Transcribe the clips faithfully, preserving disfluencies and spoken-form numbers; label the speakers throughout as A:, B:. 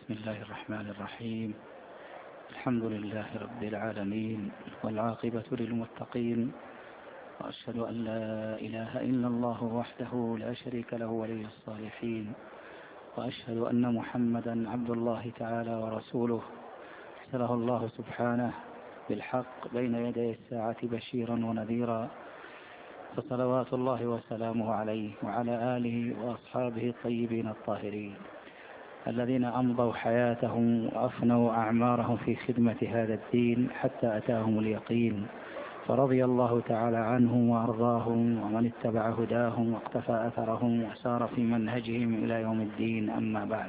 A: بسم الله الرحمن الرحيم. الحمد لله رب العالمين، والعاقبة للمتقين، وأشهد أن لا إله إلا الله وحده لا شريك له ولي الصالحين، وأشهد أن محمدا عبد الله تعالى ورسوله أرسله الله سبحانه بالحق بين يدي الساعة بشيرا ونذيرا، فصلوات الله وسلامه عليه وعلى آله وأصحابه الطيبين الطاهرين الذين أمضوا حياتهم وأفنوا أعمارهم في خدمة هذا الدين حتى أتاهم اليقين، فرضي الله تعالى عنهم وأرضاهم ومن اتبع هداهم واقتفى أثرهم وسار في منهجهم إلى يوم الدين. أما بعد،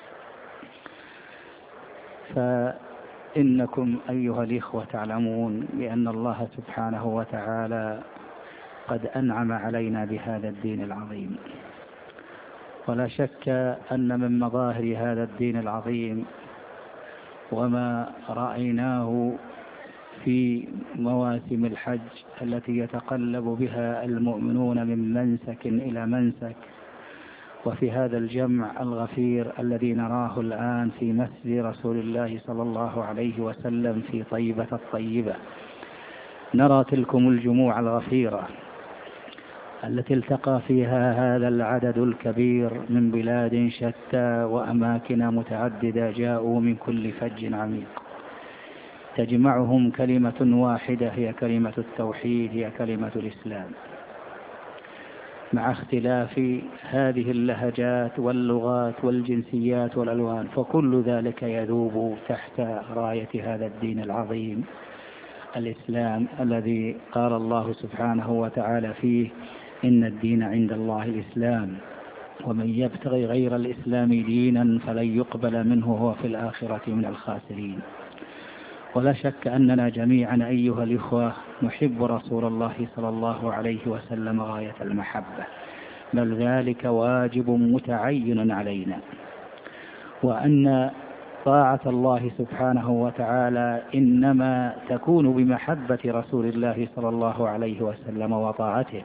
A: فإنكم أيها الإخوة تعلمون بأن الله سبحانه وتعالى قد أنعم علينا بهذا الدين العظيم، ولا شك أن من مظاهر هذا الدين العظيم وما رأيناه في مواسم الحج التي يتقلب بها المؤمنون من منسك إلى منسك، وفي هذا الجمع الغفير الذي نراه الآن في مسجد رسول الله صلى الله عليه وسلم في طيبة الطيبة، نرى تلكم الجموع الغفيرة التي التقى فيها هذا العدد الكبير من بلاد شتى وأماكن متعددة، جاءوا من كل فج عميق، تجمعهم كلمة واحدة هي كلمة التوحيد، هي كلمة الإسلام، مع اختلاف هذه اللهجات واللغات والجنسيات والألوان، فكل ذلك يذوب تحت راية هذا الدين العظيم الإسلام، الذي قال الله سبحانه وتعالى فيه: إن الدين عند الله الإسلام ومن يبتغي غير الإسلام دينا فلن يقبل منه وهو في الآخرة من الخاسرين. ولا شك أننا جميعا أيها الإخوة نحب رسول الله صلى الله عليه وسلم غاية المحبة، بل ذلك واجب متعين علينا، وأن طاعة الله سبحانه وتعالى إنما تكون بمحبة رسول الله صلى الله عليه وسلم وطاعته.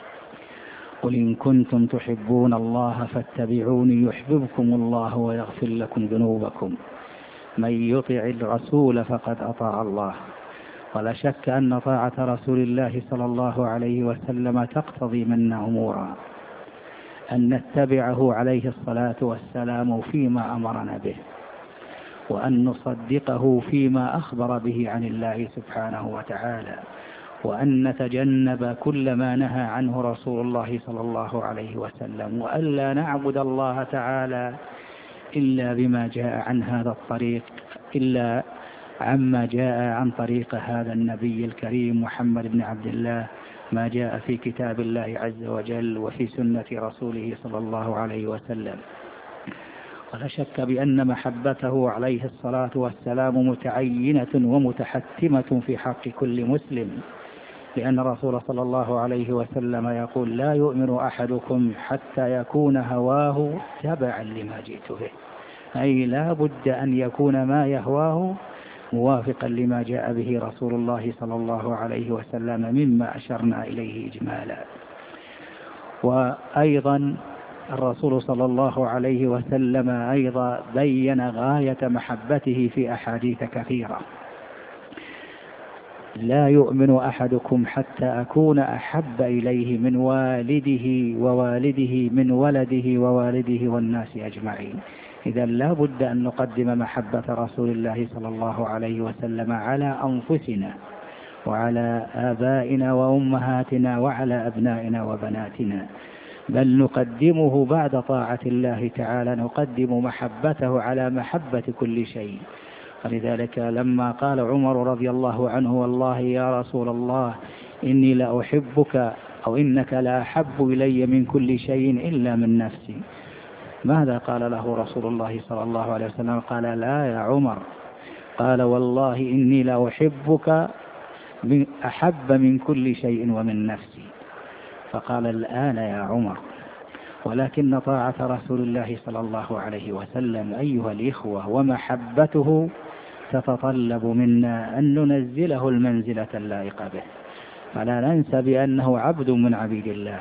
A: قل إن كنتم تحبون الله فاتبعوني يحببكم الله ويغفر لكم ذنوبكم، من يطع الرسول فقد أطاع الله. ولا شك أن طاعة رسول الله صلى الله عليه وسلم تقتضي منا أمورا: أن نتبعه عليه الصلاة والسلام فيما أمرنا به، وأن نصدقه فيما أخبر به عن الله سبحانه وتعالى، وأن نتجنب كل ما نهى عنه رسول الله صلى الله عليه وسلم، وألا نعبد الله تعالى إلا بما جاء عن هذا الطريق، إلا عما جاء عن طريق هذا النبي الكريم محمد بن عبد الله، ما جاء في كتاب الله عز وجل وفي سنة رسوله صلى الله عليه وسلم. ولا شك بأن محبته عليه الصلاة والسلام متعينة ومتحتمة في حق كل مسلم، لأن الرسول صلى الله عليه وسلم يقول: لا يؤمن أحدكم حتى يكون هواه تبعا لما جئت به، أي لا بد أن يكون ما يهواه موافقا لما جاء به رسول الله صلى الله عليه وسلم، مما أشرنا إليه إجمالا. وأيضا الرسول صلى الله عليه وسلم أيضا بين غاية محبته في أحاديث كثيرة: لا يؤمن أحدكم حتى أكون أحب إليه من والده ووالده من ولده ووالده والناس أجمعين. إذا لا بد أن نقدم محبة رسول الله صلى الله عليه وسلم على أنفسنا وعلى آبائنا وأمهاتنا وعلى أبنائنا وبناتنا، بل نقدمه بعد طاعة الله تعالى، نقدم محبته على محبة كل شيء. ولذلك لما قال عمر رضي الله عنه: والله يا رسول الله إني لا أحبك أو إنك لا أحب إلي من كل شيء إلا من نفسي، ماذا قال له رسول الله صلى الله عليه وسلم؟ قال: لا يا عمر، قال: والله إني لا أحبك أحب من كل شيء ومن نفسي. فقال: الآن يا عمر. ولكن طاعة رسول الله صلى الله عليه وسلم أيها الإخوة ومحبته تتطلب منا أن ننزله المنزلة اللائقة به، فلا ننسى بأنه عبد من عبيد الله،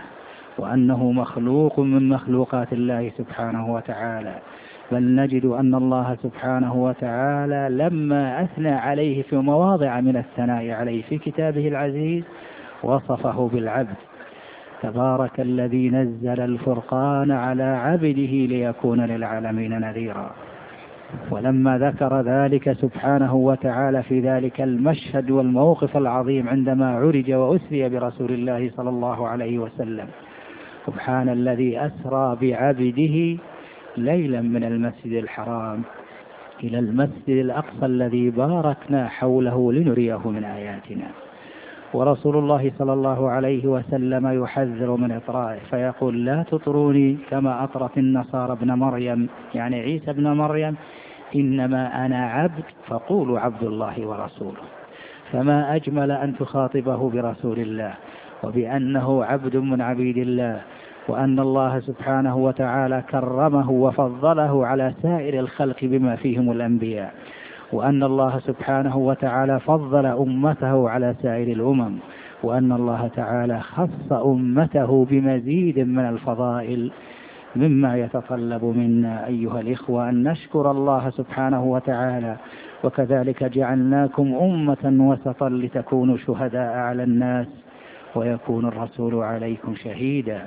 A: وأنه مخلوق من مخلوقات الله سبحانه وتعالى، بل نجد أن الله سبحانه وتعالى لما أثنى عليه في مواضع من الثناء عليه في كتابه العزيز وصفه بالعبد: تبارك الذي نزل الفرقان على عبده ليكون للعالمين نذيرا. ولما ذكر ذلك سبحانه وتعالى في ذلك المشهد والموقف العظيم عندما عرج وأسري برسول الله صلى الله عليه وسلم: سبحان الذي أسرى بعبده ليلا من المسجد الحرام إلى المسجد الأقصى الذي باركنا حوله لنريه من آياتنا. ورسول الله صلى الله عليه وسلم يحذر من إطرائه فيقول: لا تطروني كما أطرت النصارى ابن مريم، يعني عيسى ابن مريم، إنما أنا عبد فقولوا عبد الله ورسوله. فما أجمل أن تخاطبه برسول الله وبأنه عبد من عبيد الله، وأن الله سبحانه وتعالى كرمه وفضله على سائر الخلق بما فيهم الأنبياء، وأن الله سبحانه وتعالى فضل أمته على سائر الأمم، وأن الله تعالى خص أمته بمزيد من الفضائل، مما يتطلب منا أيها الإخوة أن نشكر الله سبحانه وتعالى. وكذلك جعلناكم أمة وسطا لتكونوا شهداء على الناس ويكون الرسول عليكم شهيدا.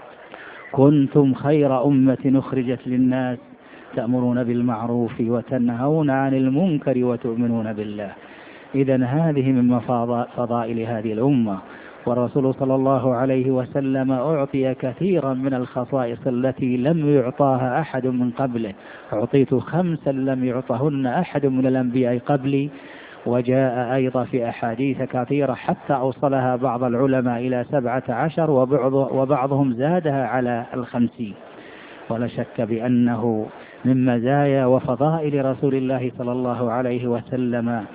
A: كنتم خير أمة أخرجت للناس تأمرون بالمعروف وتنهون عن المنكر وتؤمنون بالله. إذن هذه من فضائل هذه الأمة. والرسول صلى الله عليه وسلم أعطي كثيرا من الخصائص التي لم يعطاها أحد من قبله. أعطيت خمسا لم يعطهن أحد من الأنبياء قبلي، وجاء أيضا في أحاديث كثيرة حتى أوصلها بعض العلماء إلى سبعة عشر، وبعضهم زادها على الخمسين. ولا شك بأنه من مزايا وفضائل رسول الله صلى الله عليه وسلم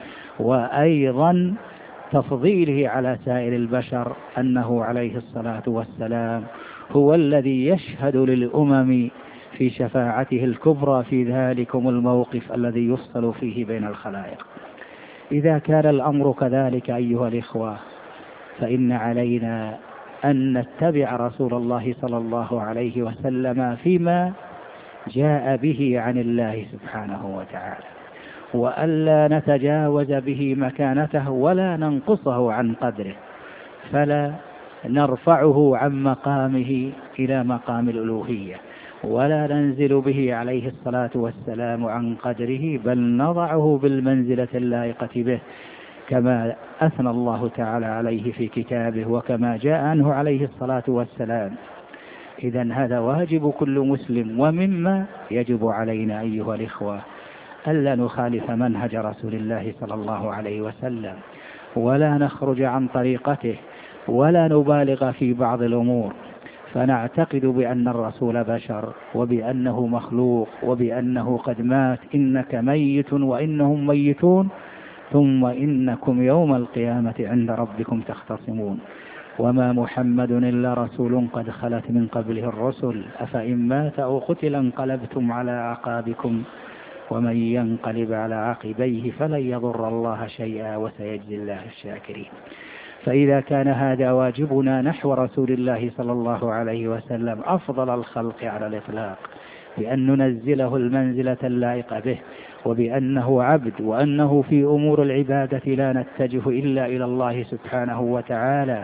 A: وأيضا تفضيله على سائر البشر أنه عليه الصلاة والسلام هو الذي يشهد للأمم في شفاعته الكبرى في ذلكم الموقف الذي يفصل فيه بين الخلائق. إذا كان الأمر كذلك أيها الإخوة، فإن علينا أن نتبع رسول الله صلى الله عليه وسلم فيما جاء به عن الله سبحانه وتعالى، وألا نتجاوز به مكانته ولا ننقصه عن قدره، فلا نرفعه عن مقامه إلى مقام الألوهية، ولا ننزل به عليه الصلاة والسلام عن قدره، بل نضعه بالمنزلة اللائقة به كما أثنى الله تعالى عليه في كتابه وكما جاء عنه عليه الصلاة والسلام. إذن هذا واجب كل مسلم، ومما يجب علينا أيها الإخوة ألا نخالف منهج رسول الله صلى الله عليه وسلم، ولا نخرج عن طريقته، ولا نبالغ في بعض الأمور، فنعتقد بأن الرسول بشر وبأنه مخلوق وبأنه قد مات، إنك ميت وإنهم ميتون ثم إنكم يوم القيامة عند ربكم تختصمون. وما محمد إلا رسول قد خلت من قبله الرسل أفإن مات أو قتل انقلبتم على أعقابكم ومن ينقلب على عقبيه فلن يضر الله شيئا وسيجزي الله الشاكرين. فإذا كان هذا واجبنا نحو رسول الله صلى الله عليه وسلم أفضل الخلق على الإطلاق، بأن ننزله المنزلة اللائقة به، وبأنه عبد، وأنه في أمور العبادة لا نتجه إلا إلى الله سبحانه وتعالى،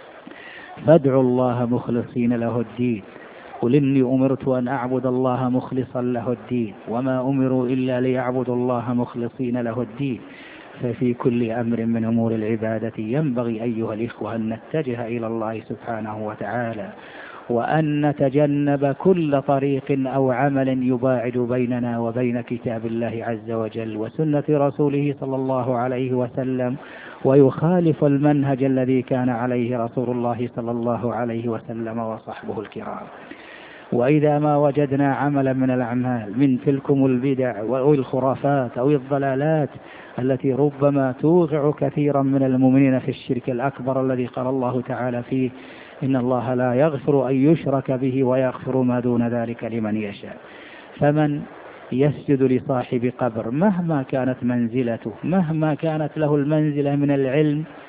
A: فادعوا الله مخلصين له الدين. قل إني أمرت أن أعبد الله مخلصا له الدين وما أمروا إلا ليعبدوا الله مخلصين له الدين. ففي كل أمر من أمور العبادة ينبغي أيها الإخوة أن نتجه إلى الله سبحانه وتعالى، وأن نتجنب كل طريق أو عمل يباعد بيننا وبين كتاب الله عز وجل وسنة رسوله صلى الله عليه وسلم، ويخالف المنهج الذي كان عليه رسول الله صلى الله عليه وسلم وصحبه الكرام. وإذا ما وجدنا عملا من الأعمال من تلكم البدع أو الخرافات أو الضلالات التي ربما توقع كثيرا من المؤمنين في الشرك الأكبر الذي قال الله تعالى فيه إن الله لا يغفر أن يشرك به ويغفر ما دون ذلك لمن يشاء، فمن يسجد لصاحب قبر مهما كانت منزلته، مهما كانت له المنزلة من العلم،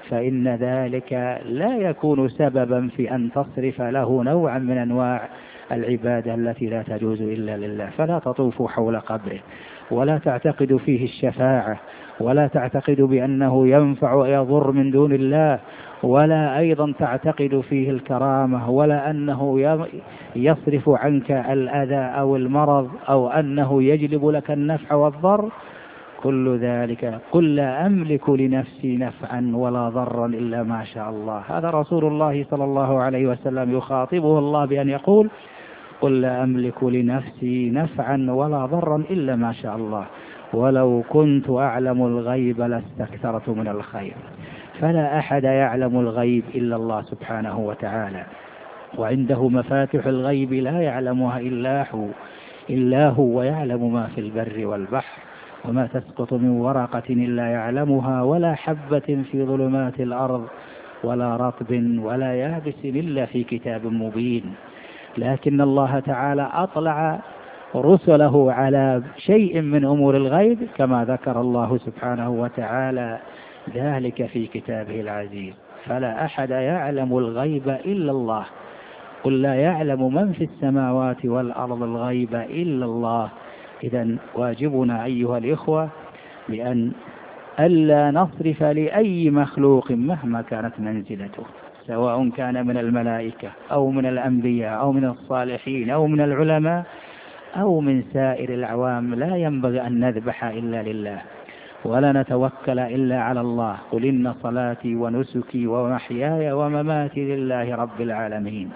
A: فإن ذلك لا يكون سببا في أن تصرف له نوعا من أنواع العبادة التي لا تجوز إلا لله. فلا تطوفوا حول قبره، ولا تعتقد فيه الشفاعة، ولا تعتقد بأنه ينفع ويضر من دون الله، ولا أيضا تعتقد فيه الكرامة، ولا أنه يصرف عنك الأذى أو المرض، أو أنه يجلب لك النفع والضر. كل ذلك قل لا أملك لنفسي نفعا ولا ضرا إلا ما شاء الله. هذا رسول الله صلى الله عليه وسلم يخاطبه الله بأن يقول قل لا أملك لنفسي نفعا ولا ضرا إلا ما شاء الله، ولو كنت أعلم الغيب لاستكثرت من الخير. فلا أحد يعلم الغيب إلا الله سبحانه وتعالى، وعنده مفاتح الغيب لا يعلمها إلا هو إلا هو ويعلم ما في البر والبحر، وما تسقط من ورقة إلا يعلمها، ولا حبة في ظلمات الأرض ولا رطب ولا يابس إلا في كتاب مبين. لكن الله تعالى أطلع رسله على شيء من أمور الغيب كما ذكر الله سبحانه وتعالى ذلك في كتابه العزيز. فلا أحد يعلم الغيب إلا الله. قل لا يعلم من في السماوات والأرض الغيب إلا الله. إذن واجبنا أيها الإخوة بأن ألا نصرف لأي مخلوق مهما كانت منزلته، سواء كان من الملائكة أو من الأنبياء أو من الصالحين أو من العلماء أو من سائر العوام، لا ينبغي أن نذبح إلا لله ولا نتوكل إلا على الله. قل إن صلاتي ونسكي ومحياي ومماتي لله رب العالمين.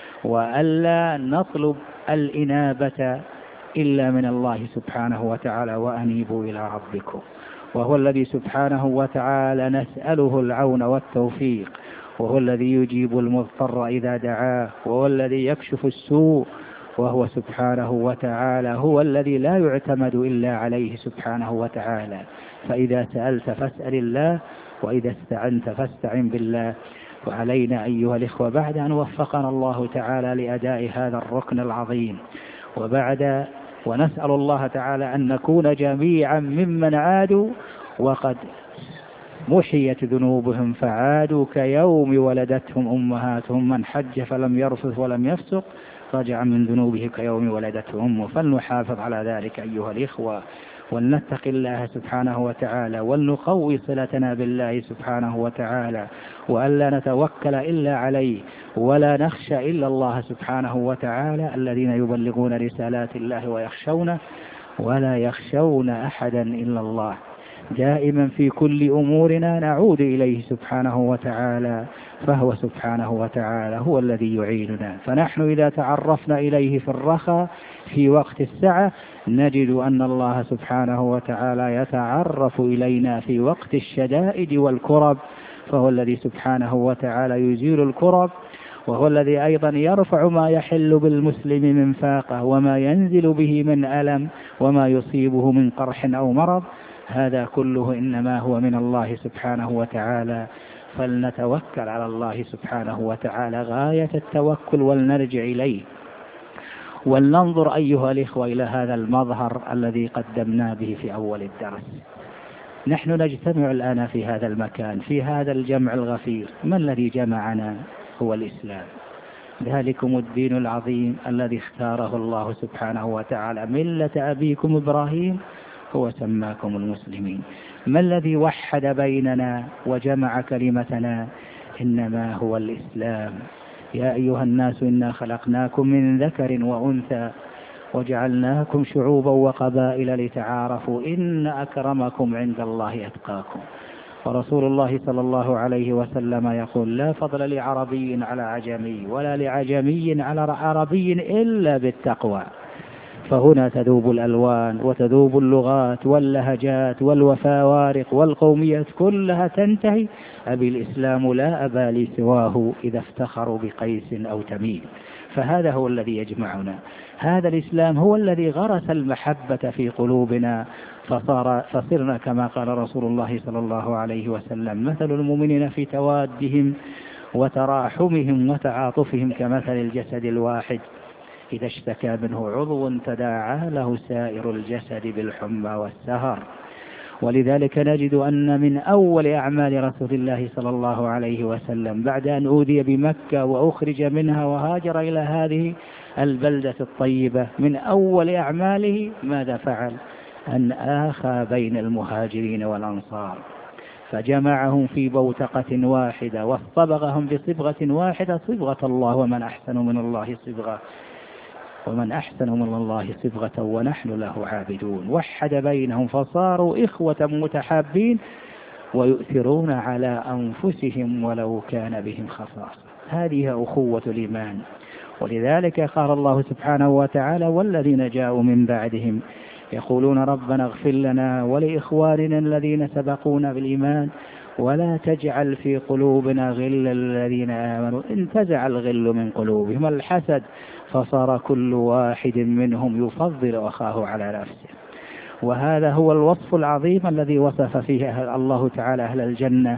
A: وألا نطلب الإنابة إلا من الله سبحانه وتعالى، وأنيبوا إلى ربكم، وهو الذي سبحانه وتعالى نسأله العون والتوفيق، وهو الذي يجيب المضطر إذا دعاه، وهو الذي يكشف السوء، وهو سبحانه وتعالى هو الذي لا يعتمد إلا عليه سبحانه وتعالى. فإذا سألت فاسأل الله، وإذا استعنت فاستعن بالله. وعلينا أيها الإخوة بعد أن وفقنا الله تعالى لأداء هذا الركن العظيم، وبعد ونسأل الله تعالى أن نكون جميعا ممن عادوا وقد محيت ذنوبهم فعادوا كيوم ولدتهم أمهاتهم، من حج فلم يرفث ولم يفسق رجع من ذنوبه كيوم ولدته أمه. فلنحافظ على ذلك أيها الإخوة، ولنتق الله سبحانه وتعالى، ولنقوي صلتنا بالله سبحانه وتعالى، وألا نتوكل إلا عليه، ولا نخشى إلا الله سبحانه وتعالى، الذين يبلغون رسالات الله ويخشونه ولا يخشون أحدا إلا الله. دائما في كل أمورنا نعود إليه سبحانه وتعالى، فهو سبحانه وتعالى هو الذي يعيننا. فنحن إذا تعرفنا إليه في الرخاء في وقت السعة نجد أن الله سبحانه وتعالى يتعرف إلينا في وقت الشدائد والكرب، فهو الذي سبحانه وتعالى يزيل الكرب، وهو الذي أيضا يرفع ما يحل بالمسلم من فاقة وما ينزل به من ألم وما يصيبه من قرح أو مرض. هذا كله إنما هو من الله سبحانه وتعالى، فلنتوكل على الله سبحانه وتعالى غاية التوكل ولنرجع إليه. ولننظر أيها الإخوة إلى هذا المظهر الذي قدمنا به في أول الدرس. نحن نجتمع الآن في هذا المكان في هذا الجمع الغفير، ما الذي جمعنا؟ هو الإسلام، ذلكم الدين العظيم الذي اختاره الله سبحانه وتعالى، ملة أبيكم إبراهيم هو سماكم المسلمين. ما الذي وحد بيننا وجمع كلمتنا؟ إنما هو الإسلام. يا أيها الناس إنا خلقناكم من ذكر وأنثى وجعلناكم شعوبا وقبائل لتعارفوا إن أكرمكم عند الله أتقاكم. ورسول الله صلى الله عليه وسلم يقول لا فضل لعربي على عجمي ولا لعجمي على عربي إلا بالتقوى. فهنا تذوب الألوان وتذوب اللغات واللهجات والوفوارق والقوميات كلها تنتهي. أبي الإسلام لا أبا لي سواه إذا افتخروا بقيس أو تميم. فهذا هو الذي يجمعنا، هذا الإسلام هو الذي غرس المحبة في قلوبنا، فصار فصرنا كما قال رسول الله صلى الله عليه وسلم مثل المؤمنين في توادهم وتراحمهم وتعاطفهم كمثل الجسد الواحد إذا اشتكى منه عضو تداعى له سائر الجسد بالحمى والسهر. ولذلك نجد أن من أول أعمال رسول الله صلى الله عليه وسلم بعد أن أوذي بمكة وأخرج منها وهاجر إلى هذه البلدة الطيبة، من أول أعماله ماذا فعل؟ أن آخى بين المهاجرين والأنصار، فجمعهم في بوتقة واحدة واصطبغهم بصبغة واحدة، صبغة الله، ومن أحسن من الله صبغة ومن أحسن من الله صبغة ونحن له عابدون. وحد بينهم فصاروا إخوة متحابين ويؤثرون على أنفسهم ولو كان بهم خصاصة. هذه أخوة الإيمان. ولذلك قال الله سبحانه وتعالى: والذين جاءوا من بعدهم يقولون ربنا اغفر لنا ولإخواننا الذين سبقونا بالإيمان ولا تجعل في قلوبنا غلا للذين آمنوا. انتزع الغل من قلوبهم، الحسد، فصار كل واحد منهم يفضل أخاه على نفسه. وهذا هو الوصف العظيم الذي وصف فيه الله تعالى أهل الجنة: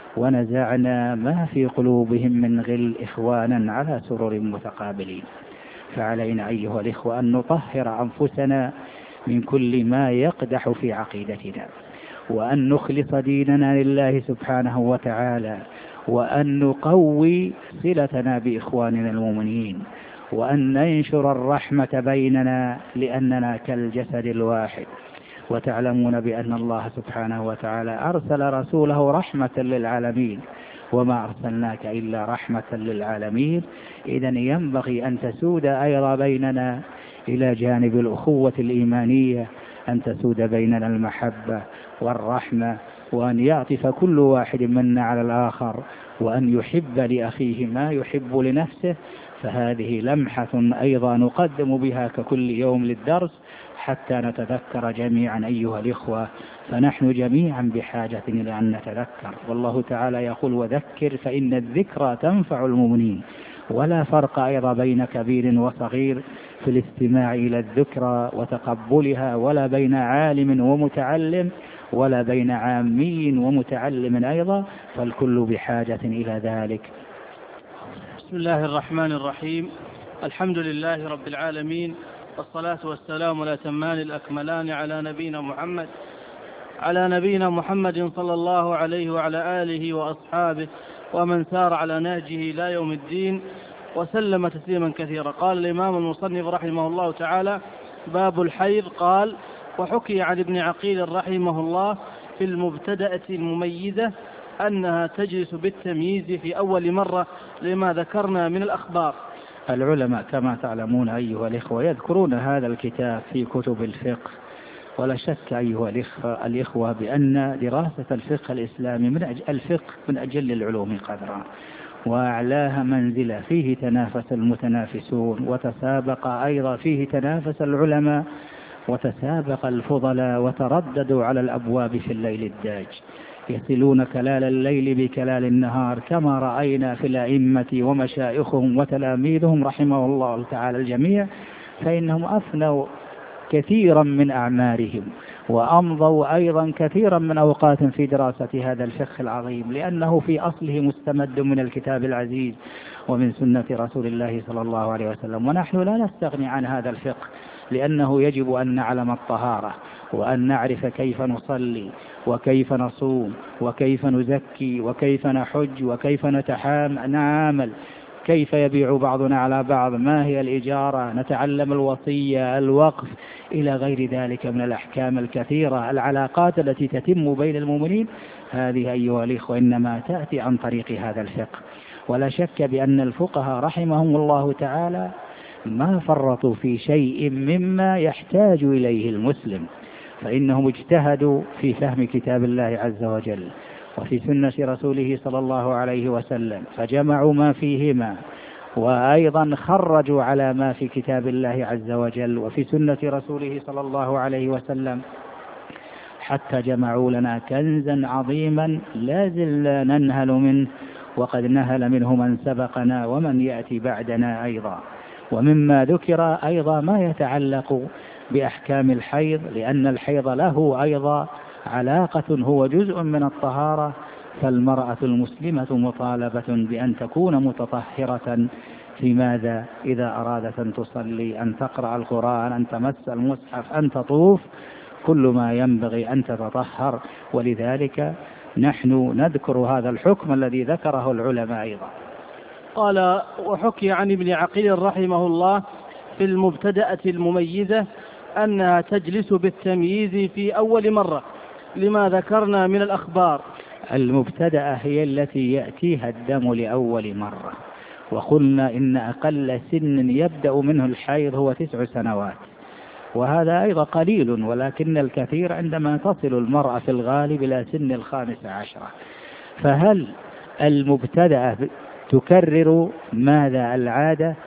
A: ونزعنا ما في قلوبهم من غل إخوانا على سرر متقابلين. فعلينا أيها الإخوة أن نطهر أنفسنا من كل ما يقدح في عقيدتنا، وأن نخلص ديننا لله سبحانه وتعالى، وأن نقوي صلتنا بإخواننا المؤمنين، وأن ننشر الرحمة بيننا لأننا كالجسد الواحد. وتعلمون بأن الله سبحانه وتعالى أرسل رسوله رحمة للعالمين، وما أرسلناك إلا رحمة للعالمين. إذن ينبغي أن تسود أيضا بيننا إلى جانب الأخوة الإيمانية، أن تسود بيننا المحبة والرحمة، وأن يعطف كل واحد منا على الآخر، وأن يحب لأخيه ما يحب لنفسه. فهذه لمحة أيضا نقدم بها ككل يوم للدرس حتى نتذكر جميعا أيها الإخوة، فنحن جميعا بحاجة إلى أن نتذكر. والله تعالى يقول: وذكر فإن الذكرى تنفع المؤمنين. ولا فرق أيضا بين كبير وصغير في الاستماع إلى الذكرى وتقبلها، ولا بين عالم ومتعلم، ولا بين عامي ومتعلم أيضا، فالكل بحاجة إلى ذلك.
B: بسم الله الرحمن الرحيم. الحمد لله رب العالمين، والصلاة والسلام الأتمان الأكملان على نبينا محمد على نبينا محمد صلى الله عليه وعلى آله وأصحابه ومن سار على نهجه لا يوم الدين وسلم تسليما كثيرا. قال الإمام المصنف رحمه الله تعالى: باب الحيض. قال: وحكي عن ابن عقيل رحمه الله في المبتدأة المميزة أنها تجلس بالتمييز في أول مرة لما ذكرنا من الأخبار.
A: العلماء كما تعلمون أيها الإخوة يذكرون هذا الكتاب في كتب الفقه، ولا شك أيها الإخوة بأن دراسة الفقه الإسلامي من أجل الفقه من أجل العلوم قدرا وأعلاها منزلة، فيه تنافس المتنافسون، وتسابق أيضا فيه تنافس العلماء، وتسابق الفضلاء، وترددوا على الأبواب في الليل الداج، يصلون كلال الليل بكلال النهار، كما رأينا في الأئمة ومشايخهم وتلاميذهم رحمه الله تعالى الجميع، فإنهم أفنوا كثيرا من أعمارهم وأمضوا أيضا كثيرا من أوقات في دراسة هذا الفقه العظيم، لأنه في أصله مستمد من الكتاب العزيز ومن سنة رسول الله صلى الله عليه وسلم. ونحن لا نستغني عن هذا الفقه، لأنه يجب أن نعلم الطهارة، وأن نعرف كيف نصلي، وكيف نصوم، وكيف نزكي، وكيف نحج، وكيف نتعامل، كيف يبيع بعضنا على بعض، ما هي الإجارة، نتعلم الوصية، الوقف، إلى غير ذلك من الأحكام الكثيرة، العلاقات التي تتم بين المؤمنين. هذه أيها الإخوة إنما تأتي عن طريق هذا الفقه. ولا شك بأن الفقهاء رحمهم الله تعالى ما فرطوا في شيء مما يحتاج إليه المسلم، فإنهم اجتهدوا في فهم كتاب الله عز وجل وفي سنة رسوله صلى الله عليه وسلم، فجمعوا ما فيهما، وأيضا خرجوا على ما في كتاب الله عز وجل وفي سنة رسوله صلى الله عليه وسلم، حتى جمعوا لنا كنزا عظيما لا زلنا ننهل منه، وقد نهل منه من سبقنا ومن يأتي بعدنا أيضا. ومما ذكر أيضا ما يتعلق بأحكام الحيض، لأن الحيض له أيضا علاقة، هو جزء من الطهارة، فالمرأة المسلمة مطالبة بأن تكون متطهرة في ماذا؟ إذا أرادت أن تصلي، أن تقرأ القرآن، أن تمس المصحف، أن تطوف، كل ما ينبغي أن تتطهر، ولذلك نحن نذكر هذا الحكم الذي ذكره العلماء أيضا.
B: قال: وحكي عن ابن عقيل رحمه الله في المبتدأة المميزة أنها تجلس بالتمييز في أول مرة لما ذكرنا من الأخبار.
A: المبتدأة هي التي يأتيها الدم لأول مرة، وقلنا إن أقل سن يبدأ منه الحيض هو تسع سنوات، وهذا أيضا قليل، ولكن الكثير عندما تصل المرأة في الغالب إلى سن الخامسة عشرة. فهل المبتدأة تكرر ماذا العادة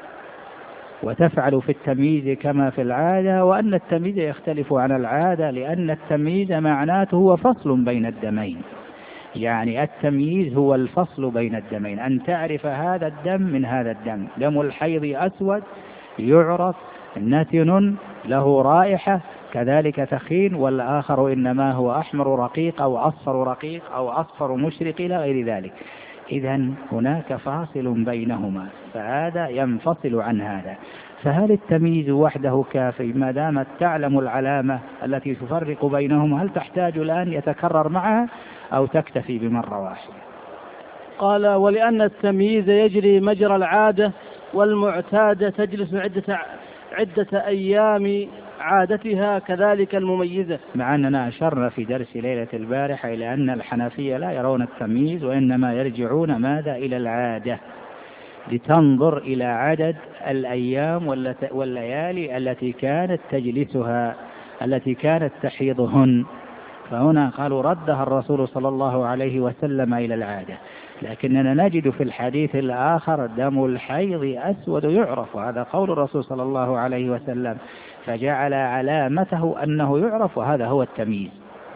A: وتفعل في التمييز كما في العادة، وأن التمييز يختلف عن العادة؟ لأن التمييز معناته هو فصل بين الدمين، يعني التمييز هو الفصل بين الدمين، أن تعرف هذا الدم من هذا الدم. دم الحيض أسود يعرف نتن له رائحة كذلك تخين، والآخر إنما هو أحمر رقيق أو أصفر رقيق أو أصفر مشرق إلى غير ذلك. إذن هناك فاصل بينهما، فهذا ينفصل عن هذا. فهل التمييز وحده كافي ما دامت تعلم العلامة التي تفرق بينهما؟ هل تحتاج الآن يتكرر معها أو تكتفي بمرة واحدة؟
B: قال: ولأن التمييز يجري مجرى العادة، والمعتادة تجلس عدة, عدة أيام عادتها، كذلك المميزة.
A: مع أننا أشرنا في درس ليلة البارحة إلى أن الحنفية لا يرون التمييز، وإنما يرجعون ماذا؟ إلى العادة، لتنظر إلى عدد الأيام والليالي التي كانت تجلسها، التي كانت تحيضهن. فهنا قالوا ردها الرسول صلى الله عليه وسلم إلى العادة، لكننا نجد في الحديث الآخر دم الحيض أسود يعرف، هذا قول الرسول صلى الله عليه وسلم، فجعل علامته أنه يعرف، وهذا هو التمييز.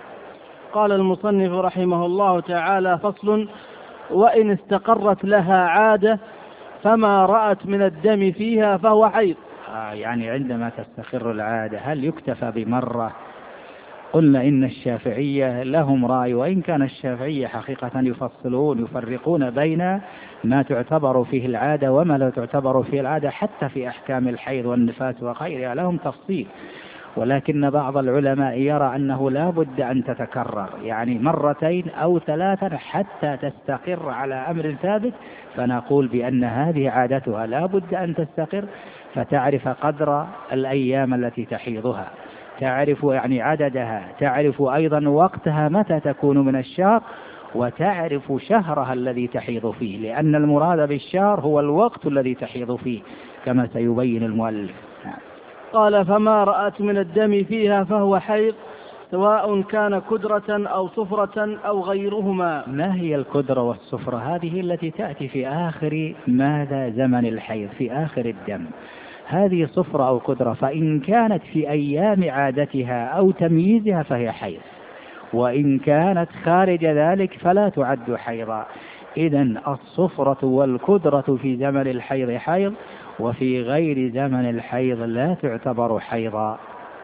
B: قال المصنف رحمه الله تعالى: فصل: وإن استقرت لها عادة فما رأت من الدم فيها فهو حيض.
A: آه يعني عندما تستقر العادة هل يكتفى بمرة؟ قلنا إن الشافعية لهم رأي، وإن كان الشافعية حقيقة يفصلون يفرقون بين ما تعتبر فيه العادة وما لا تعتبر فيه العادة، حتى في أحكام الحيض والنفاس وغيرها لهم تفصيل. ولكن بعض العلماء يرى أنه لا بد أن تتكرر، يعني مرتين أو ثلاثا حتى تستقر على أمر ثابت، فنقول بأن هذه عادتها لا بد أن تستقر، فتعرف قدر الأيام التي تحيضها، تعرف يعني عددها، تعرف أيضا وقتها متى تكون من الشهر، وتعرف شهرها الذي تحيض فيه، لأن المراد بالشهر هو الوقت الذي تحيض فيه كما سيبين المؤلف.
B: قال: فما رأت من الدم فيها فهو حيض، سواء كان كدرة أو صفرة أو غيرهما.
A: ما هي الكدرة والصفرة؟ هذه التي تأتي في آخر ماذا زمن الحيض، في آخر الدم، هذه صفرة أو كدرة. فإن كانت في أيام عادتها أو تمييزها فهي حيض، وإن كانت خارج ذلك فلا تعد حيضا. إذن الصفرة والكدرة في زمن الحيض حيض، وفي غير زمن الحيض لا تعتبر حيضا.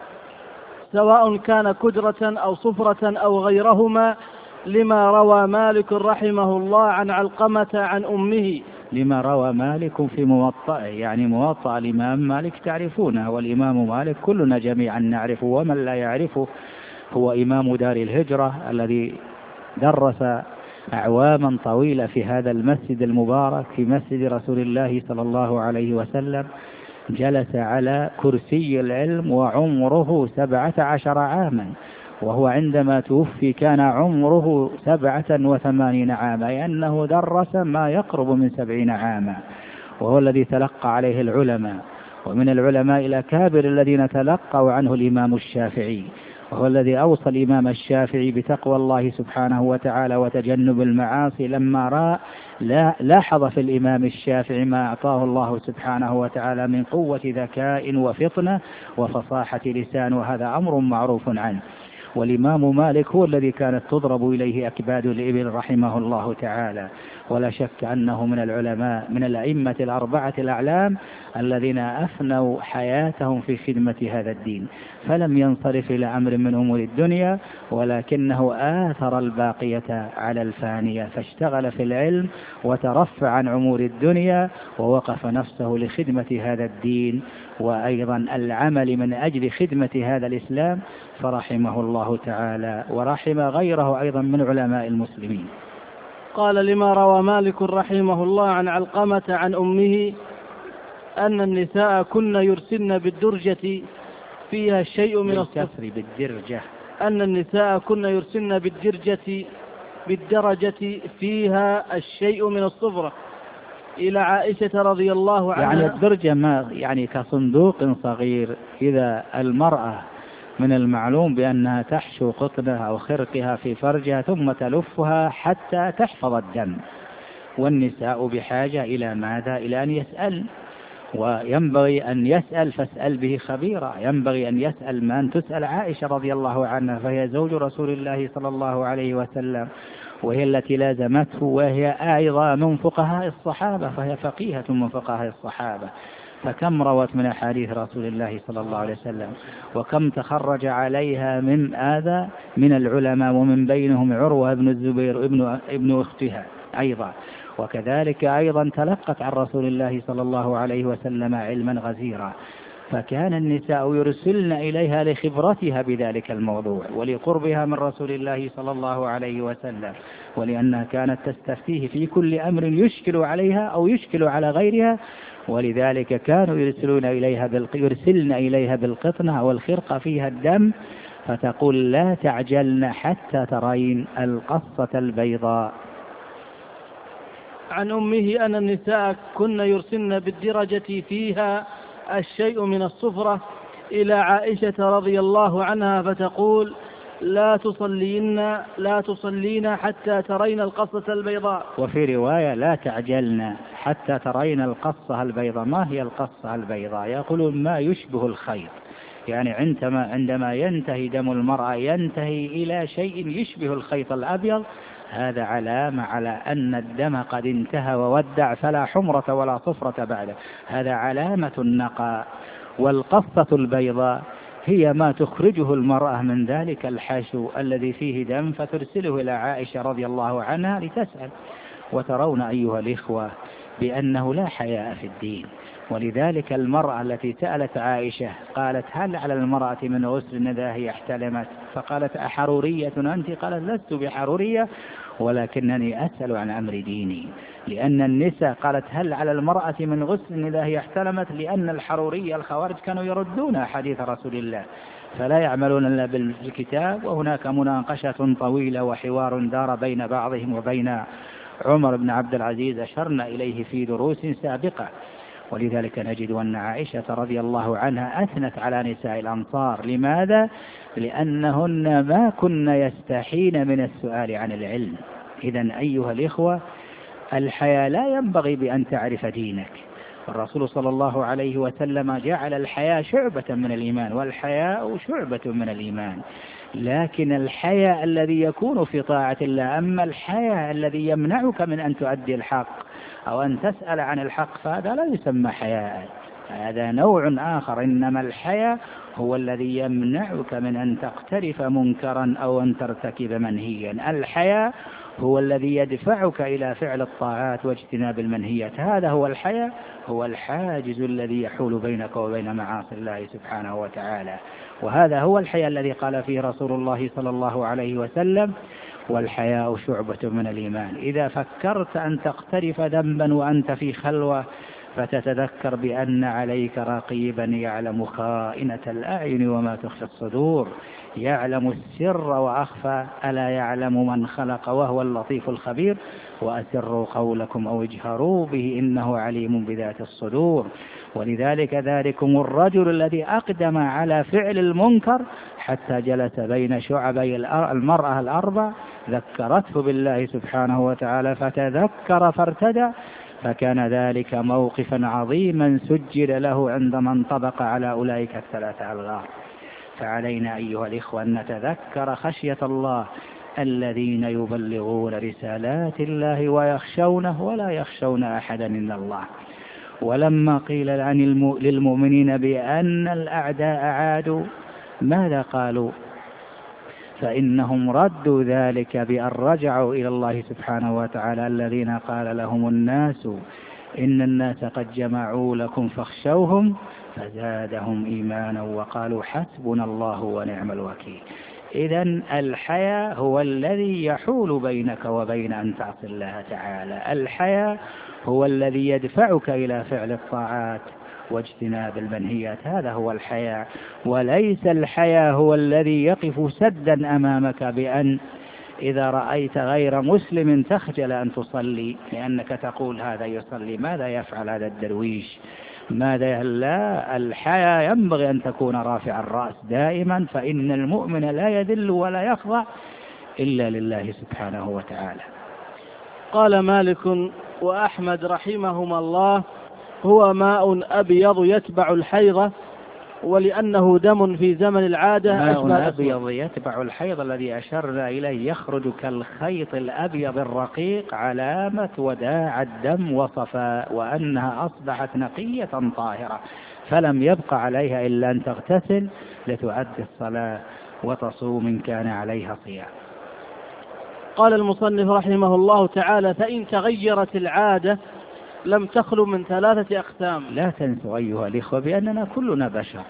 B: سواء كان كدرة أو صفرة أو غيرهما، لما روى مالك رحمه الله عن علقمة عن أمه.
A: لما روى مالك في موطأه، يعني موطأ الإمام مالك تعرفونه، والإمام مالك كلنا جميعا نعرفه، ومن لا يعرفه هو إمام دار الهجرة الذي درس أعواما طويلة في هذا المسجد المبارك، في مسجد رسول الله صلى الله عليه وسلم، جلس على كرسي العلم وعمره سبعة عشر عاما، وهو عندما توفي كان عمره سبعة وثمانين عاما، لأنه درس ما يقرب من سبعين عاما، وهو الذي تلقى عليه العلماء، ومن العلماء إلى كابر الذين تلقوا عنه الإمام الشافعي، وهو الذي أوصى الإمام الشافعي بتقوى الله سبحانه وتعالى وتجنب المعاصي، لما رأى لا لاحظ في الإمام الشافعي ما أعطاه الله سبحانه وتعالى من قوة ذكاء وفطنة وفصاحة لسان، وهذا أمر معروف عنه. والإمام مالك هو الذي كانت تضرب إليه أكباد الإبل رحمه الله تعالى. ولا شك أنه من العلماء من الأئمة الأربعة الأعلام الذين أفنوا حياتهم في خدمة هذا الدين، فلم ينصرف إلى أمر من أمور الدنيا، ولكنه آثر الباقية على الفانية، فاشتغل في العلم وترفع عن أمور الدنيا ووقف نفسه لخدمة هذا الدين وأيضا العمل من أجل خدمة هذا الإسلام، فرحمه الله تعالى ورحم غيره أيضا من علماء المسلمين.
B: قال: لما روى مالك رحمه الله عن علقمة عن أمه أن النساء كن يرسلن بالدرجة فيها الشيء من الصفر
A: بالدرجة
B: أن النساء كن يرسلن بالدرجة بالدرجة فيها الشيء من الصفرة إلى عائشة رضي الله عنها.
A: يعني الدرجة ما يعني كصندوق صغير، إذا المرأة من المعلوم بأنها تحشو قطنها أو خرقها في فرجها ثم تلفها حتى تحفظ الدم، والنساء بحاجة إلى ماذا؟ إلى أن يسأل، وينبغي أن يسأل فاسأل به خبيرا، ينبغي أن يسأل من تسأل عائشة رضي الله عنها، فهي زوج رسول الله صلى الله عليه وسلم، وهي التي لازمته، وهي أيضا من فقهاء الصحابة، فهي فقيهة من فقهاء الصحابة، فكم روت من أحاديث رسول الله صلى الله عليه وسلم، وكم تخرج عليها من هذا من العلماء، ومن بينهم عروة بن الزبير ابن, ابن أختها أيضا، وكذلك أيضا تلقت عن رسول الله صلى الله عليه وسلم علما غزيرا. فكان النساء يرسلن إليها لخبرتها بذلك الموضوع ولقربها من رسول الله صلى الله عليه وسلم، ولأنها كانت تستفتيه في كل أمر يشكل عليها أو يشكل على غيرها، ولذلك كانوا يرسلون إليها بالق... يرسلن إليها بالقطنة والخرقة فيها الدم، فتقول: لا تعجلن حتى ترين القصة البيضاء.
B: عن أمه أن النساء كن يرسلن بالدرجة فيها الشيء من الصفرة إلى عائشة رضي الله عنها فتقول: لا تصلين لا تصلين حتى ترين القصة البيضاء.
A: وفي رواية: لا تعجلن حتى ترين القصة البيضاء. ما هي القصة البيضاء؟ يقولون ما يشبه الخيط، يعني عندما عندما ينتهي دم المرأة ينتهي إلى شيء يشبه الخيط الأبيض، هذا علامة على أن الدم قد انتهى وودع، فلا حمرة ولا صفرة بعده، هذا علامة النقاء. والقصة البيضاء هي ما تخرجه المرأة من ذلك الحشو الذي فيه دم، فترسله إلى عائشة رضي الله عنها لتسأل. وترون أيها الإخوة بأنه لا حياء في الدين، ولذلك المرأة التي سألت عائشة قالت: هل على المرأة من غسل إذا هي احتلمت؟ فقالت: أحرورية أنت؟ قالت: لست بحرورية، ولكنني أسأل عن أمر ديني. لأن النساء قالت: هل على المرأة من غسل إذا هي احتلمت؟ لأن الحرورية الخوارج كانوا يردون حديث رسول الله، فلا يعملون إلا بالكتاب. وهناك مناقشة طويلة وحوار دار بين بعضهم وبين عمر بن عبد العزيز أشرنا إليه في دروس سابقة. ولذلك نجد أن عائشة رضي الله عنها أثنت على نساء الأنصار. لماذا؟ لأنهن ما كن يستحين من السؤال عن العلم. إذن أيها الإخوة، الحياة لا ينبغي بأن تعرف دينك. الرسول صلى الله عليه وسلم جعل الحياة شعبة من الإيمان، والحياء شعبة من الإيمان، لكن الحياء الذي يكون في طاعة الله. أما الحياء الذي يمنعك من أن تؤدي الحق أو أن تسأل عن الحق فهذا لا يسمى حياء، هذا نوع آخر. إنما الحياء هو الذي يمنعك من أن تقترف منكرا أو أن ترتكب منهيا. الحياء هو الذي يدفعك إلى فعل الطاعات واجتناب المنهيات، هذا هو الحياء، هو الحاجز الذي يحول بينك وبين معاصي الله سبحانه وتعالى. وهذا هو الحياء الذي قال فيه رسول الله صلى الله عليه وسلم: والحياء شعبة من الإيمان. إذا فكرت أن تقترف ذنبا وأنت في خلوة فتتذكر بأن عليك رقيبا يعلم خائنة الأعين وما تخفي الصدور، يعلم السر وأخفى، ألا يعلم من خلق وهو اللطيف الخبير، وأسروا قولكم أو اجهروا به إنه عليم بذات الصدور. ولذلك ذلكم الرجل الذي أقدم على فعل المنكر حتى جلس بين شعبي المرأة الأربع ذكرته بالله سبحانه وتعالى فتذكر فارتدى، فكان ذلك موقفا عظيما سجل له عندما انطبق على أولئك الثلاثة الغار. فعلينا أيها الإخوة أن نتذكر خشية الله، الذين يبلغون رسالات الله ويخشونه ولا يخشون أحدا إلا الله. ولما قيل عن للمؤمنين بأن الأعداء عادوا، ماذا قالوا؟ فإنهم ردوا ذلك بأن رجعوا إلى الله سبحانه وتعالى، الذين قال لهم الناس إن الناس قد جمعوا لكم فاخشوهم فزادهم إيمانا وقالوا حسبنا الله ونعم الوكيل. إذن الحياء هو الذي يحول بينك وبين أن تعصي الله تعالى، الحياء هو الذي يدفعك إلى فعل الطاعات واجتناب المنهيات، هذا هو الحياء، وليس الحياء هو الذي يقف سدا أمامك بأن إذا رأيت غير مسلم تخجل أن تصلي لأنك تقول هذا يصلي، ماذا يفعل هذا الدرويش، ماذا؟ لا، الحياء ينبغي أن تكون رافع الرأس دائما، فإن المؤمن لا يذل ولا يخضع إلا لله سبحانه وتعالى.
B: قال مالك وأحمد رحمهما الله: هو ماء أبيض يتبع الحيضة، ولأنه دم في زمن العادة.
A: ماء أبيض يتبع الحيض الذي أشرنا إليه يخرج كالخيط الأبيض الرقيق، علامة وداع الدم وصفاء، وأنها أصبحت نقية طاهرة، فلم يبق عليها إلا أن تغتسل لتؤدي الصلاة وتصوم إن كان عليها صيام.
B: قال المصنف رحمه الله تعالى: فإن تغيرت العادة لم تخلو من ثلاثة أقسام.
A: لا تنسوا أيها الإخوة بأننا كلنا بشر،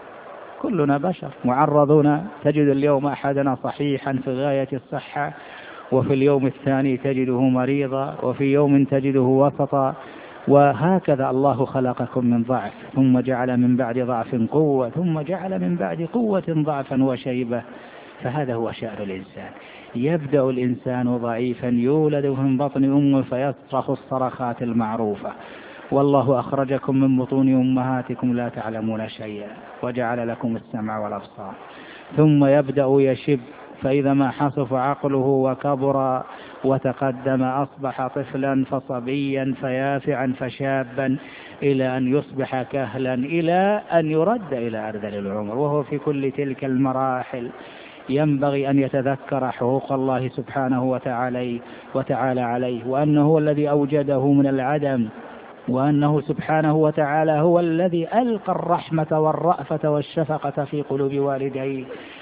A: كلنا بشر معرضون. تجد اليوم أحدنا صحيحا في غاية الصحة، وفي اليوم الثاني تجده مريضا، وفي يوم تجده وسطا، وهكذا الله خلقكم من ضعف ثم جعل من بعد ضعف قوة ثم جعل من بعد قوة ضعفا وشيبة، فهذا هو شأن الإنسان. يبدأ الإنسان ضعيفا يولد من بطن أمه فيصرخ الصرخات المعروفة، والله أخرجكم من بطون أمهاتكم لا تعلمون شيئا وجعل لكم السمع والأبصار، ثم يبدأ يشب، فإذا ما حصف عقله وكبر وتقدم أصبح طفلا فصبيا فيافعا فشابا إلى أن يصبح كهلا، إلى أن يرد إلى أرذل العمر. وهو في كل تلك المراحل ينبغي أن يتذكر حقوق الله سبحانه وتعالى وتعالى عليه، وأنه هو الذي أوجده من العدم، وأنه سبحانه وتعالى هو الذي ألقى الرحمة والرأفة والشفقة في قلوب والديه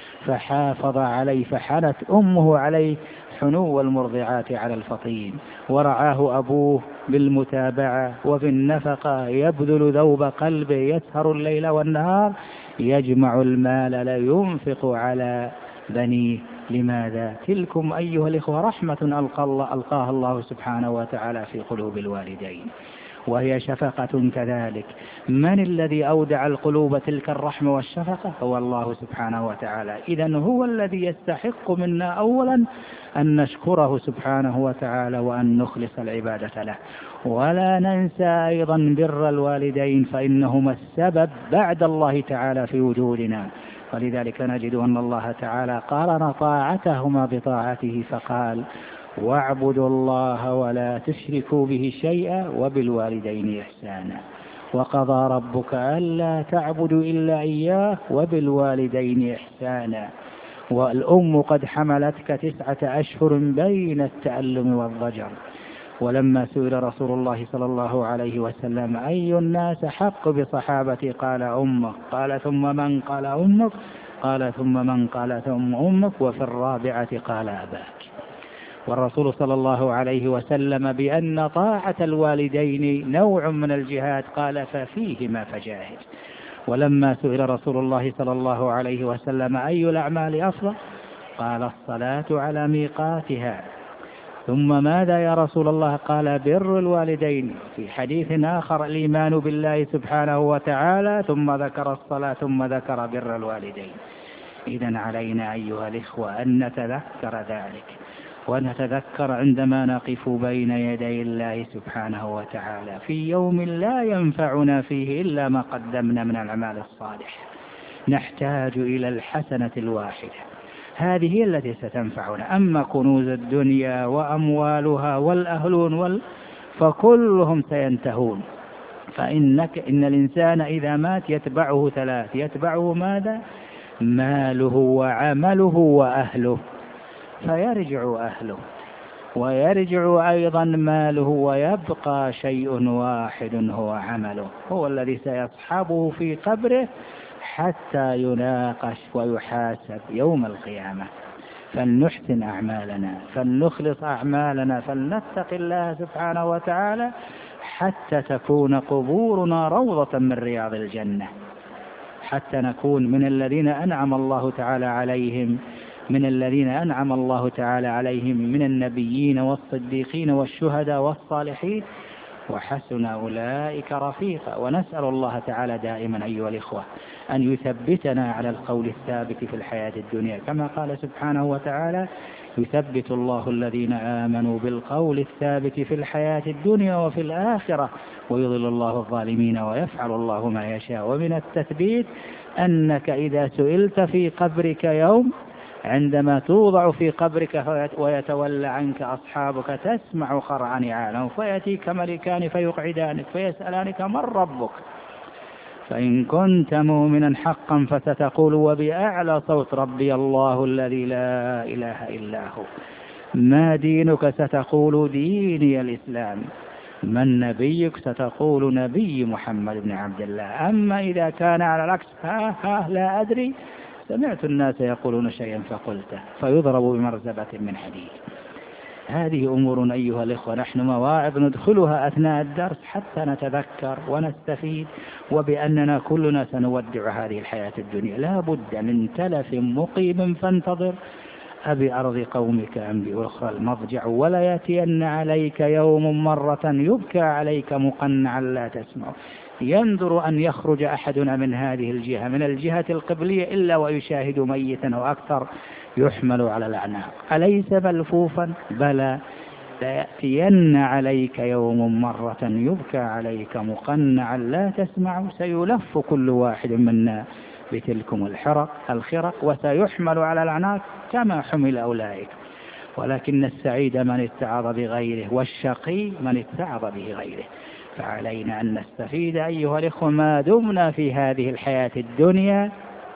A: فحافظ عليه، فحنت أمه عليه حنو المرضعات على الفطيم، ورعاه أبوه بالمتابعة وبالنفقة، يبذل ذوب قلبه، يسهر الليل والنهار، يجمع المال لا ينفق على بنيه. لماذا؟ تلكم أيها الإخوة رحمة ألقاها الله سبحانه وتعالى في قلوب الوالدين، وهي شفقة كذلك. من الذي أودع القلوب تلك الرحمة والشفقة؟ هو الله سبحانه وتعالى. إذن هو الذي يستحق منا أولا أن نشكره سبحانه وتعالى وأن نخلص العبادة له، ولا ننسى أيضا بر الوالدين، فإنهما السبب بعد الله تعالى في وجودنا. ولذلك نجد أن الله تعالى قارن طاعتهما بطاعته فقال: واعبدوا الله ولا تشركوا به شيئا وبالوالدين إحسانا، وقضى ربك ألا تعبدوا إلا إياه وبالوالدين إحسانا. والأم قد حملتك تسعة أشهر بين التألم والضجر. ولما سئل رسول الله صلى الله عليه وسلم: أي الناس حق بصحابتي؟ قال: أمك. قال: ثم من؟ قال: أمك. قال: ثم من؟ قال: ثم أمك. وفي الرابعة قال: أباك. والرسول صلى الله عليه وسلم بأن طاعة الوالدين نوع من الجهاد قال: ففيهما فجاهد. ولما سئل رسول الله صلى الله عليه وسلم: أي الأعمال أفضل؟ قال: الصلاة على ميقاتها. ثم ماذا يا رسول الله؟ قال: بر الوالدين. في حديث آخر: الإيمان بالله سبحانه وتعالى، ثم ذكر الصلاة ثم ذكر بر الوالدين. إذن علينا أيها الإخوة أن نتذكر ذلك، ونتذكر عندما نقف بين يدي الله سبحانه وتعالى في يوم لا ينفعنا فيه إلا ما قدمنا من الأعمال الصالحة، نحتاج إلى الحسنة الواحدة، هذه هي التي ستنفعنا. أما كنوز الدنيا وأموالها والأهلون وال... فكلهم سينتهون. فإنك إن الإنسان إذا مات يتبعه ثلاث: يتبعه ماذا؟ ماله وعمله وأهله، فيرجع أهله ويرجع أيضا ماله، ويبقى شيء واحد هو عمله، هو الذي سيصحبه في قبره حتى يناقش ويحاسب يوم القيامة. فلنحسن أعمالنا، فلنخلص أعمالنا، فلنتق الله سبحانه وتعالى حتى تكون قبورنا روضة من رياض الجنة، حتى نكون من الذين أنعم الله تعالى عليهم من الذين أنعم الله تعالى عليهم من النبيين والصديقين والشهداء والصالحين، وحسن أولئك رفيقا. ونسأل الله تعالى دائما أيها الإخوة أن يثبتنا على القول الثابت في الحياة الدنيا، كما قال سبحانه وتعالى: يثبت الله الذين آمنوا بالقول الثابت في الحياة الدنيا وفي الآخرة ويضل الله الظالمين ويفعل الله ما يشاء. ومن التثبيت أنك إذا سئلت في قبرك يوم، عندما توضع في قبرك ويتولى عنك أصحابك، تسمع خرع نعالهم فيأتيك ملكان فيقعدانك فيسألانك من ربك، فإن كنت مؤمنا حقا فستقول وبأعلى صوت: ربي الله الذي لا إله إلا هو. ما دينك؟ ستقول ديني الإسلام. من نبيك؟ ستقول نبي محمد بن عبد الله. أما إذا كان على العكس: ها ها لا أدري، سمعت الناس يقولون شيئا فقلته، فيضرب بمرزبة من حديد. هذه أمور أيها الإخوة نحن مواعظ ندخلها أثناء الدرس حتى نتذكر ونستفيد، وبأننا كلنا سنودع هذه الحياة الدنيا. لا بد من تلف مقيم فانتظر، أبأرض قومك أم بأخرى المضجع، ولا يأتين عليك يوم مرة يبكى عليك مقنعا لا تسمع. ينظر أن يخرج أحدنا من هذه الجهة من الجهة القبلية إلا ويشاهد ميتا أو أكثر يحمل على الأعناق، أليس ملفوفا؟ بلى. ليأتين عليك يوم مرة يبكى عليك مقنعا لا تسمع، سيلف كل واحد منا بتلكم الحرق الخرق وسيحمل على الأعناق كما حمل أولئك. ولكن السعيد من اتعظ بغيره، والشقي من اتعظ به غيره. فعلينا أن نستفيد أيها الإخوة ما دمنا في هذه الحياة الدنيا،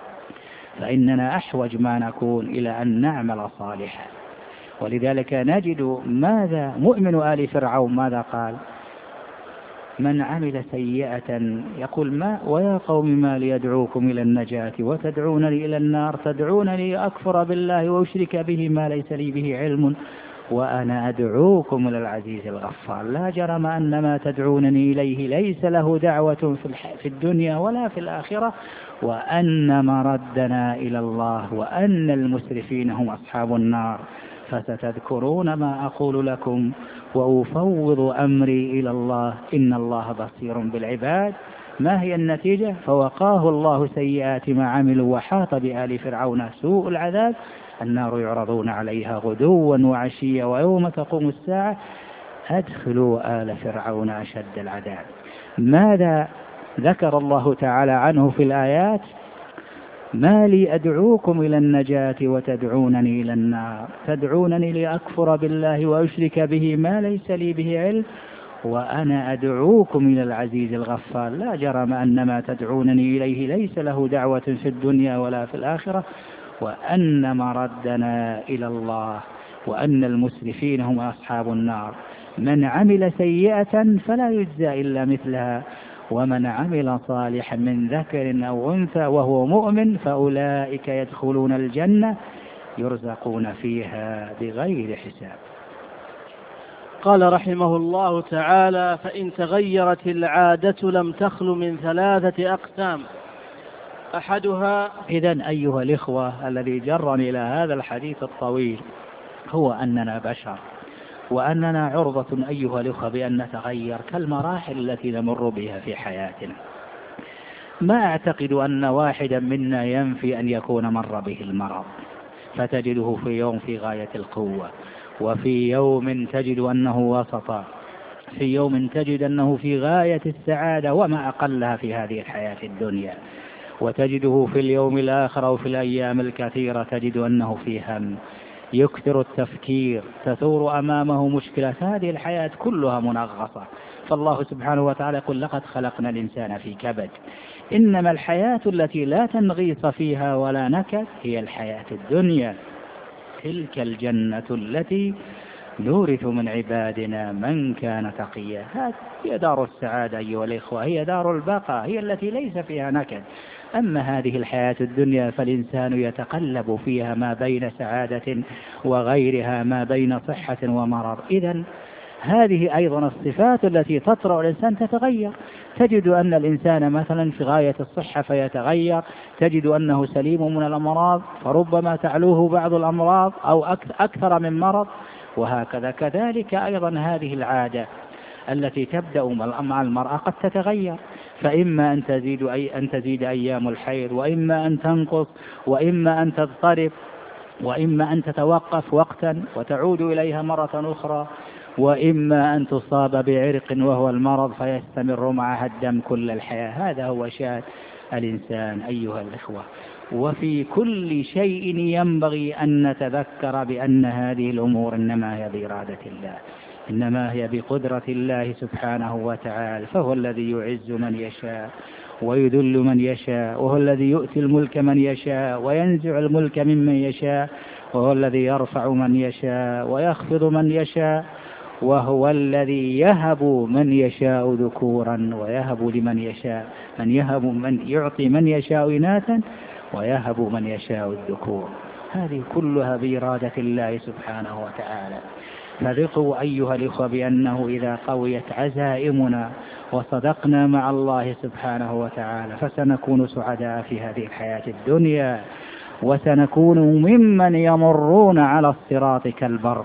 A: فإننا أحوج ما نكون إلى أن نعمل صالحا. ولذلك نجد ماذا مؤمن آل فرعون ماذا قال: من عمل سيئة يقول ما ويا قوم ما لي أدعوكم إلى النجاة وتدعونني إلى النار، تدعونني أكفر بالله وأشرك به ما ليس لي به علم وأنا أدعوكم إلى العزيز الغفار. لا جرم أن ما تدعونني إليه ليس له دعوة في الدنيا ولا في الآخرة، وأن مردنا إلى الله، وأن المسرفين هم أصحاب النار. فستذكرون ما أقول لكم وأفوض أمري إلى الله إن الله بصير بالعباد. ما هي النتيجة؟ فوقاه الله سيئات ما عملوا وحاط بآل فرعون سوء العذاب. النار يعرضون عليها غدوا وعشيا ويوم تقوم الساعة أدخلوا آل فرعون أشد العذاب. ماذا ذكر الله تعالى عنه في الآيات؟ ما لي أدعوكم إلى النجاة وتدعونني إلى النار، تدعونني لأكفر بالله وأشرك به ما ليس لي به علم وأنا أدعوكم إلى العزيز الغفار. لا جرم أن ما تدعونني إليه ليس له دعوة في الدنيا ولا في الآخرة، وأن مردنا إلى الله، وأن المسرفين هم أصحاب النار. من عمل سيئة فلا يجزى إلا مثلها، ومن عمل صالحا من ذكر أو أنثى وهو مؤمن فأولئك يدخلون الجنة يرزقون فيها بغير حساب.
B: قال رحمه الله تعالى: فإن تغيرت العادة لم تخل من ثلاثة أقسام. أحدها،
A: إذن أيها الإخوة الذي جرني إلى هذا الحديث الطويل هو أننا بشر، وأننا عرضة أيها الأخوة بأن نتغير كالمراحل التي نمر بها في حياتنا. ما أعتقد أن واحدا منا ينفي أن يكون مر به المرض، فتجده في يوم في غاية القوة، وفي يوم تجد أنه وسط، في يوم تجد أنه في غاية السعادة وما أقلها في هذه الحياة الدنيا، وتجده في اليوم الآخر أو في الأيام الكثيرة تجد أنه في هم. يكثر التفكير، تثور أمامه مشكلات. هذه الحياة كلها منغصة. فالله سبحانه وتعالى يقول لقد خلقنا الإنسان في كبد. إنما الحياة التي لا تنغيص فيها ولا نكد هي الحياة الدنيا. تلك الجنة التي نورث من عبادنا من كان تقيا. هذه هي دار السعادة أيها الإخوة، هي دار البقاء، هي التي ليس فيها نكد. أما هذه الحياة الدنيا فالإنسان يتقلب فيها ما بين سعادة وغيرها، ما بين صحة ومرض. إذن هذه أيضا الصفات التي تطرأ الإنسان تتغير. تجد أن الإنسان مثلا في غاية الصحة فيتغير، تجد أنه سليم من الأمراض فربما تعلوه بعض الأمراض أو أكثر من مرض، وهكذا. كذلك أيضا هذه العادة التي تبدأ مع المرأة قد تتغير، فإما أن تزيد, أي أن تزيد أيام الحيض، وإما أن تنقص، وإما أن تضطرب، وإما أن تتوقف وقتا وتعود إليها مرة أخرى، وإما أن تصاب بعرق وهو المرض فيستمر معها الدم كل الحياة. هذا هو شأن الإنسان أيها الإخوة. وفي كل شيء ينبغي أن نتذكر بأن هذه الأمور إنما هي بإرادة الله، إنما هي بقدرة الله سبحانه وتعالى. فهو الذي يعز من يشاء ويذل من يشاء، وهو الذي يؤتي الملك من يشاء وينزع الملك ممن يشاء، وهو الذي يرفع من يشاء ويخفض من يشاء، وهو الذي يهب من يشاء ذكورا ويهب لمن يشاء، من يهب من يعطي من يشاء إناثا ويهب من يشاء الذكور. هذه كلها بإرادة الله سبحانه وتعالى. فذقوا أيها الإخوة بأنه إذا قويت عزائمنا وصدقنا مع الله سبحانه وتعالى فسنكون سعداء في هذه الحياة الدنيا، وسنكون ممن يمرون على الصراط كالبرق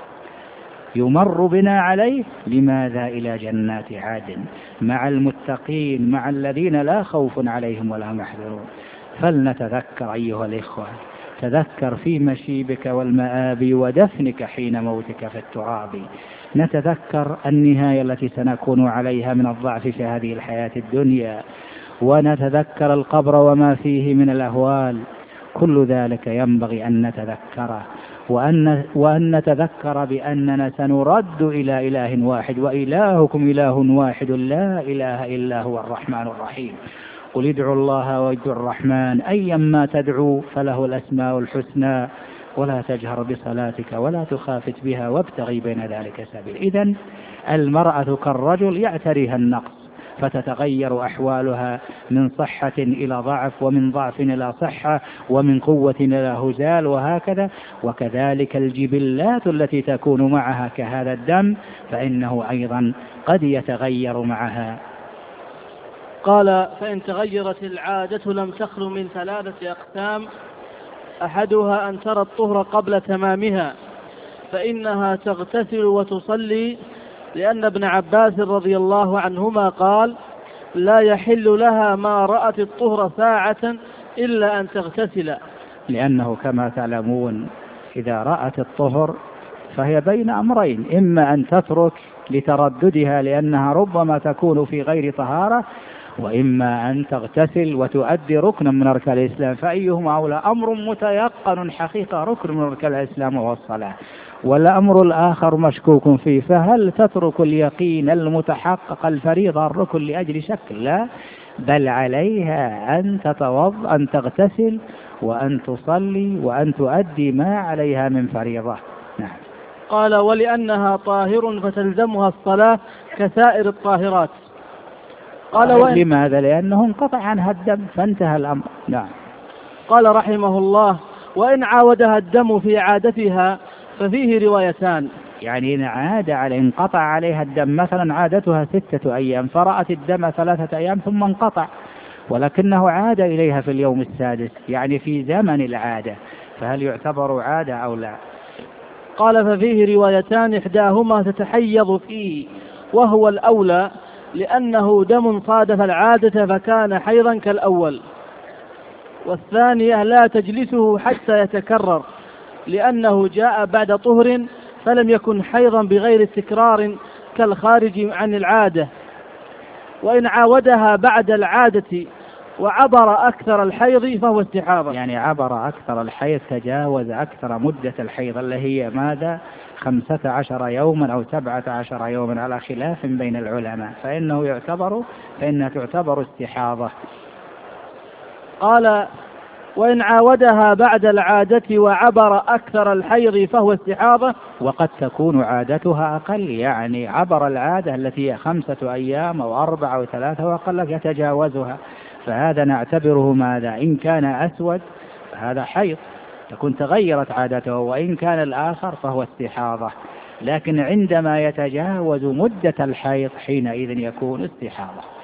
A: يمر بنا عليه. لماذا؟ إلى جنات عدن مع المتقين، مع الذين لا خوف عليهم ولا هم يحزنون. فلنتذكر أيها الإخوة، تذكر في مشيبك والمآب ودفنك حين موتك في التراب. نتذكر النهاية التي سنكون عليها من الضعف في هذه الحياة الدنيا، ونتذكر القبر وما فيه من الأهوال. كل ذلك ينبغي أن نتذكره، وأن, وأن نتذكر بأننا سنرد إلى إله واحد، وإلهكم إله واحد لا إله إلا هو الرحمن الرحيم. قل ادعوا الله وادعوا الرحمن أيما تدعوا فله الأسماء الحسنى، ولا تجهر بصلاتك ولا تخافت بها وابتغي بين ذلك سبيل. إذن المرأة كالرجل يعتريها النقص فتتغير أحوالها من صحة إلى ضعف، ومن ضعف إلى صحة، ومن قوة إلى هزال، وهكذا. وكذلك الجبلات التي تكون معها كهذا الدم فإنه أيضا قد يتغير معها.
B: قال: فإن تغيرت العادة لم تخلو من ثلاثة أقسام: أحدها أن ترى الطهر قبل تمامها فإنها تغتسل وتصلي، لأن ابن عباس رضي الله عنهما قال: لا يحل لها ما رأت الطهر ساعة إلا أن تغتسل.
A: لأنه كما تعلمون إذا رأت الطهر فهي بين أمرين: إما أن تترك لترددها لأنها ربما تكون في غير طهارة، وإما أن تغتسل وتؤدي ركنا من أركان الإسلام. فأيهما أولى؟ أمر متيقن حقيقة ركن من أركان الإسلام وهو الصلاة، والأمر الآخر مشكوك فيه. فهل تترك اليقين المتحقق الفريضة الركن لأجل شك؟ لا، بل عليها أن تتوضأ، أن تغتسل، وأن تصلي، وأن تؤدي ما عليها من فريضة. نعم.
B: قال: ولأنها طاهر فتلزمها الصلاة كسائر الطاهرات.
A: قال: وإن... لماذا؟ لأنه انقطع عنها الدم فانتهى الأمر. نعم.
B: قال رحمه الله: وإن عاودها الدم في عادتها ففيه روايتان.
A: يعني إن عاد على انقطع عليها الدم، مثلا عادتها ستة أيام فرأت الدم ثلاثة أيام ثم انقطع، ولكنه عاد إليها في اليوم السادس، يعني في زمن العادة، فهل يعتبر عادة أو لا؟
B: قال: ففيه روايتان إحداهما تتحيض فيه وهو الأولى، لأنه دم صادف العادة فكان حيضا كالأول، والثانية لا تجلسه حتى يتكرر، لأنه جاء بعد طهر فلم يكن حيضا بغير تكرار كالخارج عن العادة. وإن عاودها بعد العادة وعبر أكثر الحيض فهو استحاضة.
A: يعني عبر أكثر الحيض، تجاوز أكثر مدة الحيض اللي هي ماذا؟ خمسة عشر يوما أو سبعة عشر يوما على خلاف بين العلماء، فإنه يعتبر فإنها تعتبر استحاضة.
B: قال: وإن عاودها بعد العادة وعبر أكثر الحيض فهو استحاضة.
A: وقد تكون عادتها أقل، يعني عبر العادة التي هي خمسة أيام أو أربعة أو ثلاثة وأقل يتجاوزها، فهذا نعتبره ماذا؟ إن كان أسود فهذا حيض، تكون تغيرت عادته، وإن كان الآخر فهو استحاضة. لكن عندما يتجاوز مدة الحيض حينئذ يكون استحاضة.